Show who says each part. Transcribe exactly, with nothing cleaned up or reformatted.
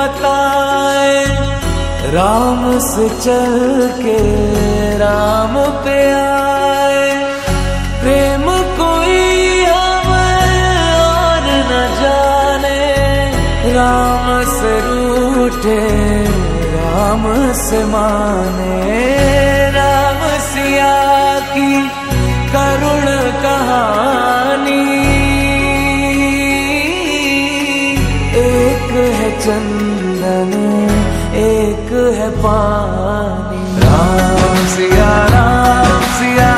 Speaker 1: बताए, राम से चल के राम पे आए। प्रेम कोई हमें और न जाने, राम से रूठे राम से माने। राम सिया की करुण कहानी, एक है चंदन एक है पानी। राम सिया राम सिया